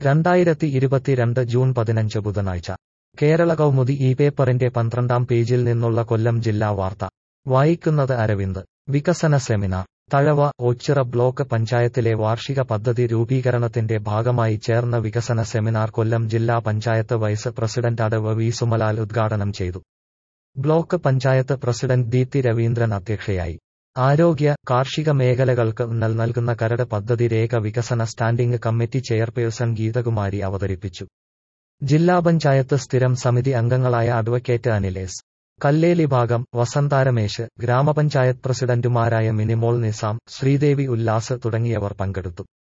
2022 June 15 ബുധനാഴ്ച കേരള കൗമുദി ഈ പേപ്പറിന്റെ 12-ാം പേജിൽ നിന്നുള്ള കൊല്ലം ജില്ലാ വാർത്ത വായിക്കുന്നത് അരവിന്ദ്. വികസന സെമിനാർ തഴവ. ഓച്ചിറ ബ്ലോക്ക് പഞ്ചായത്തിലെ വാർഷിക പദ്ധതി രൂപീകരണത്തിന്റെ ഭാഗമായി ചേർന്ന വികസന സെമിനാർ കൊല്ലം ജില്ലാ പഞ്ചായത്ത് വൈസ് പ്രസിഡന്റ് അടവ് വി സുമലാൽ ഉദ്ഘാടനം ചെയ്തു. ബ്ലോക്ക് പഞ്ചായത്ത് പ്രസിഡന്റ് ദീപ്തി രവീന്ദ്രൻ അധ്യക്ഷയായി. ആരോഗ്യ, കാർഷിക മേഖലകൾക്ക് ഊന്നൽ നൽകുന്ന കരട് പദ്ധതി രേഖ വികസന സ്റ്റാൻഡിംഗ് കമ്മിറ്റി ചെയർപേഴ്സൺ ഗീതകുമാരി അവതരിപ്പിച്ചു. ജില്ലാ പഞ്ചായത്ത് സ്ഥിരം സമിതി അംഗങ്ങളായ അഡ്വക്കേറ്റ് അനിൽ എസ്. കല്ലേലി ഭാഗം, വസന്ത രമേശ്, ഗ്രാമപഞ്ചായത്ത് പ്രസിഡന്റുമാരായ മിനിമോൾ നിസാം, ശ്രീദേവി ഉല്ലാസ് തുടങ്ങിയവർ പങ്കെടുത്തു.